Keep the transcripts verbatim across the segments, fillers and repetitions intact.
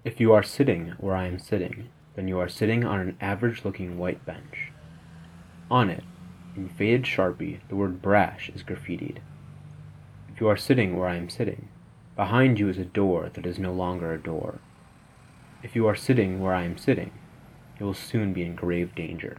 If you are sitting where I am sitting, then you are sitting on an average-looking white bench. On it, in faded Sharpie, the word brash is graffitied. If you are sitting where I am sitting, behind you is a door that is no longer a door. If you are sitting where I am sitting, you will soon be in grave danger.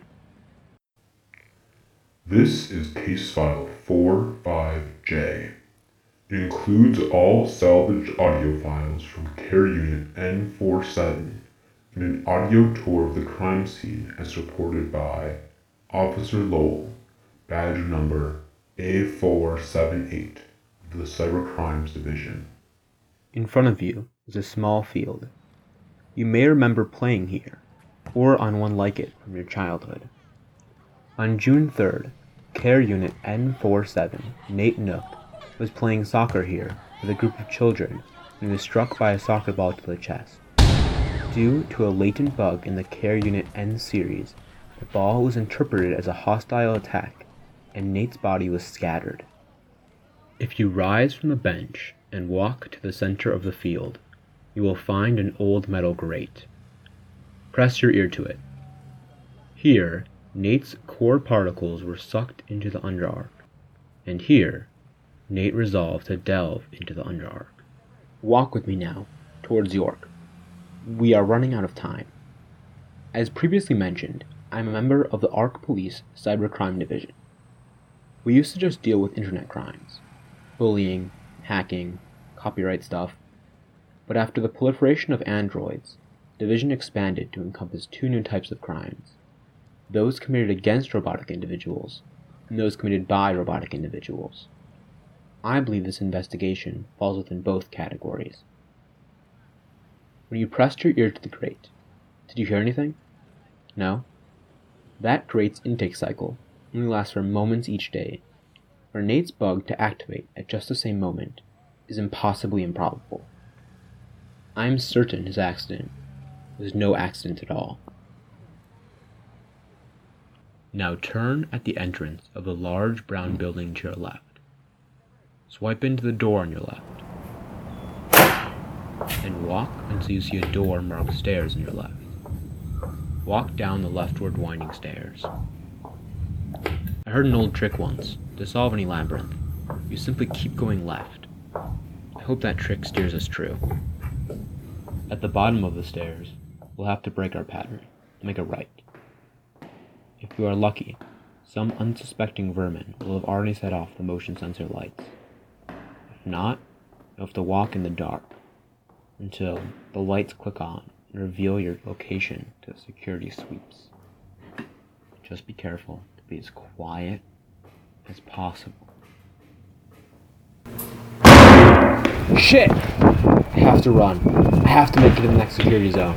This is Case File four five J. It includes all salvaged audio files from Care Unit N forty-seven and an audio tour of the crime scene as reported by Officer Lowell, badge number A four seven eight of the Cybercrimes Division. In front of you is a small field. You may remember playing here, or on one like it from your childhood. On June third, Care Unit N forty-seven, Nate Nook, was playing soccer here with a group of children when he was struck by a soccer ball to the chest. Due to a latent bug in the Care Unit N series, the ball was interpreted as a hostile attack, and Nate's body was scattered. If you rise from the bench and walk to the center of the field, you will find an old metal grate. Press your ear to it. Here, Nate's core particles were sucked into the underarc, and here, Nate resolved to delve into the underarc. Walk with me now, towards York. We are running out of time. As previously mentioned, I am a member of the Ark Police Cybercrime Division. We used to just deal with internet crimes, bullying, hacking, copyright stuff, but after the proliferation of androids, the division expanded to encompass two new types of crimes: those committed against robotic individuals, and those committed by robotic individuals. I believe this investigation falls within both categories. When you pressed your ear to the grate, did you hear anything? No? That grate's intake cycle only lasts for moments each day. For Nate's bug to activate at just the same moment is impossibly improbable. I am certain his accident was no accident at all. Now turn at the entrance of the large brown building to your left. Swipe into the door on your left, and walk until you see a door marked stairs on your left. Walk down the leftward winding stairs. I heard an old trick once. To solve any labyrinth, you simply keep going left. I hope that trick steers us true. At the bottom of the stairs, we'll have to break our pattern and make a right. If you are lucky, some unsuspecting vermin will have already set off the motion sensor lights. If not, you'll have to walk in the dark until the lights click on and reveal your location to the security sweeps. Just be careful to be as quiet as possible. Shit! I have to run. I have to make it to the next security zone.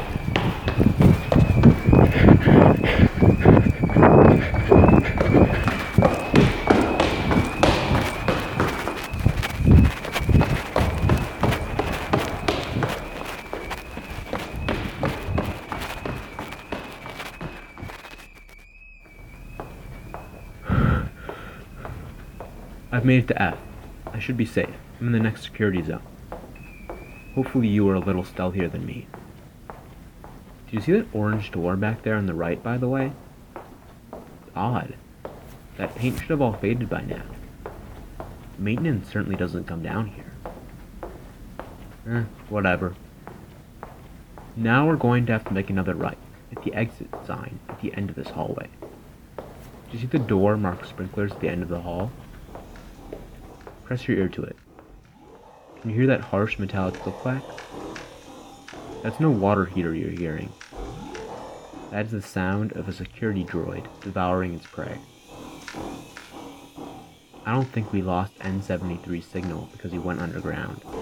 I've made it to F. I should be safe. I'm in the next security zone. Hopefully you are a little stealthier than me. Do you see that orange door back there on the right, by the way? It's odd. That paint should have all faded by now. Maintenance certainly doesn't come down here. Eh, whatever. Now we're going to have to make another right at the exit sign at the end of this hallway. Do you see the door marked sprinklers at the end of the hall? Press your ear to it. Can you hear that harsh metallic click-clack? That's no water heater you're hearing. That is the sound of a security droid devouring its prey. I don't think we lost N seventy-three's signal because he went underground.